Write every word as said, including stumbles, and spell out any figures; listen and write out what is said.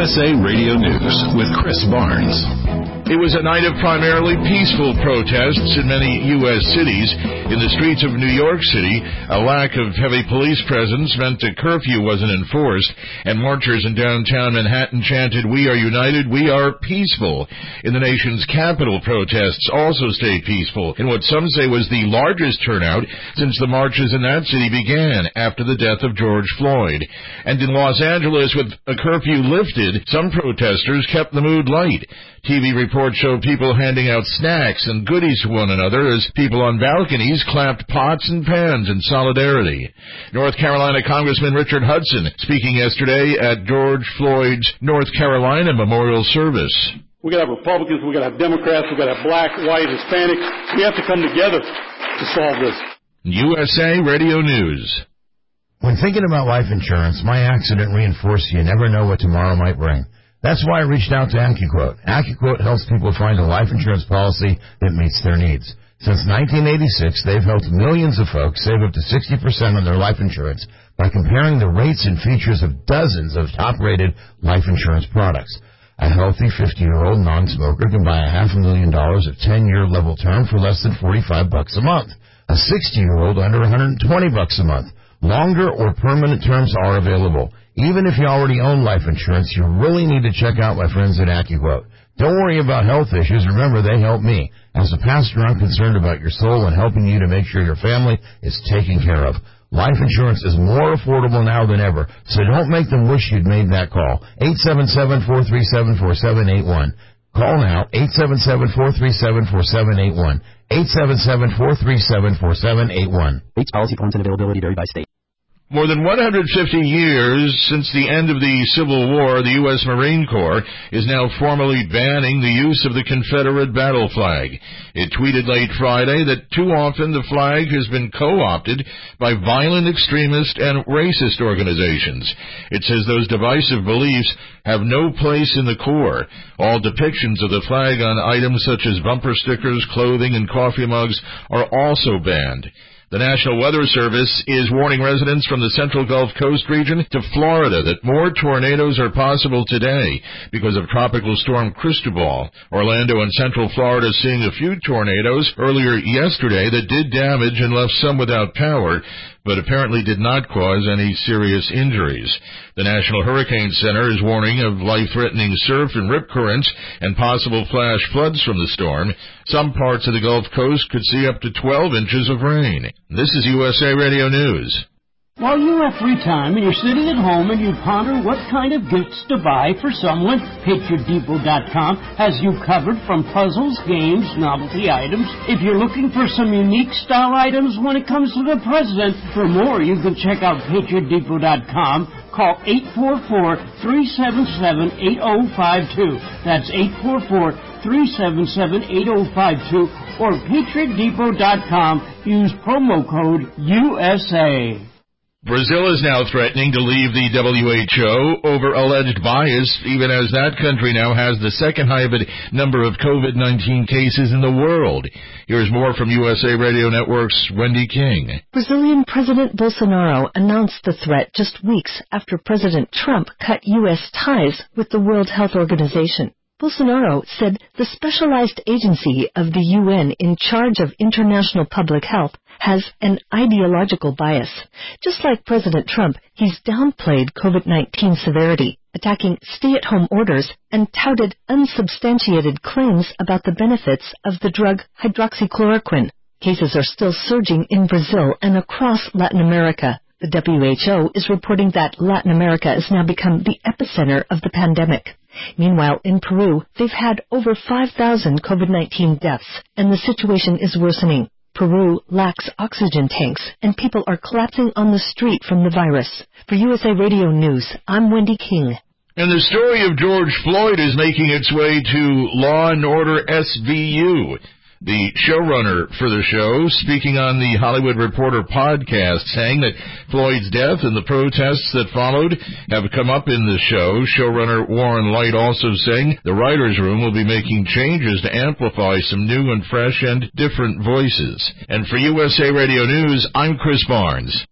S A Radio News with Chris Barnes. It was a night of primarily peaceful protests in many U S cities. In the streets of New York City, a lack of heavy police presence meant a curfew wasn't enforced, and marchers in downtown Manhattan chanted, "We are united, we are peaceful." In the nation's capital, protests also stayed peaceful in what some say was the largest turnout since the marches in that city began after the death of George Floyd. And in Los Angeles, with a curfew lifted, some protesters kept the mood light. T V reports showed people handing out snacks and goodies to one another as people on balconies clapped pots and pans in solidarity. North Carolina Congressman Richard Hudson speaking yesterday at George Floyd's North Carolina memorial service. We got to have Republicans, we got to have Democrats, we got to have black, white, Hispanics. We have to come together to solve this. U S A Radio News. When thinking about life insurance, my accident reinforced you never know what tomorrow might bring. That's why I reached out to AccuQuote. AccuQuote helps people find a life insurance policy that meets their needs. Since nineteen eighty-six, they've helped millions of folks save up to sixty percent on their life insurance by comparing the rates and features of dozens of top-rated life insurance products. A healthy fifty-year-old non-smoker can buy a half a million dollars of ten-year level term for less than forty-five bucks a month. A sixty-year-old under one hundred twenty bucks a month. Longer or permanent terms are available. Even if you already own life insurance, you really need to check out my friends at AccuQuote. Don't worry about health issues. Remember, they help me. As a pastor, I'm concerned about your soul and helping you to make sure your family is taken care of. Life insurance is more affordable now than ever, so don't make them wish you'd made that call. eight seven seven, four three seven, four seven eight one. Call now, eight seven seven, four three seven, four seven eight one. eight seven seven, four three seven, four seven eight one. Rates, policy forms, and availability vary by state. More than one hundred fifty years since the end of the Civil War, the U S Marine Corps is now formally banning the use of the Confederate battle flag. It tweeted late Friday that too often the flag has been co-opted by violent extremist and racist organizations. It says those divisive beliefs have no place in the Corps. All depictions of the flag on items such as bumper stickers, clothing, and coffee mugs are also banned. The National Weather Service is warning residents from the Central Gulf Coast region to Florida that more tornadoes are possible today because of Tropical Storm Cristobal. Orlando and Central Florida seeing a few tornadoes earlier yesterday that did damage and left some without power, but apparently did not cause any serious injuries. The National Hurricane Center is warning of life-threatening surf and rip currents and possible flash floods from the storm. Some parts of the Gulf Coast could see up to twelve inches of rain. This is U S A Radio News. While you have free time and you're sitting at home and you ponder what kind of gifts to buy for someone, Patriot Depot dot com has you covered from puzzles, games, novelty items. If you're looking for some unique style items when it comes to the president, for more you can check out Patriot Depot dot com. Call eight four four, three seven seven, eight zero five two. That's eight four four, three seven seven, eight zero five two or Patriot Depot dot com. Use promo code U S A. Brazil is now threatening to leave the W H O over alleged bias, even as that country now has the second highest number of COVID nineteen cases in the world. Here's more from U S A Radio Network's Wendy King. Brazilian President Bolsonaro announced the threat just weeks after President Trump cut U S ties with the World Health Organization. Bolsonaro said the specialized agency of the U N in charge of international public health has an ideological bias. Just like President Trump, he's downplayed COVID nineteen severity, attacking stay-at-home orders, and touted unsubstantiated claims about the benefits of the drug hydroxychloroquine. Cases are still surging in Brazil and across Latin America. The W H O is reporting that Latin America has now become the epicenter of the pandemic. Meanwhile, in Peru, they've had over five thousand COVID nineteen deaths, and the situation is worsening. Peru lacks oxygen tanks, and people are collapsing on the street from the virus. For U S A Radio News, I'm Wendy King. And the story of George Floyd is making its way to Law and Order S V U. The showrunner for the show, speaking on the Hollywood Reporter podcast, saying that Floyd's death and the protests that followed have come up in the show. Showrunner Warren Light also saying the writer's room will be making changes to amplify some new and fresh and different voices. And for U S A Radio News, I'm Chris Barnes.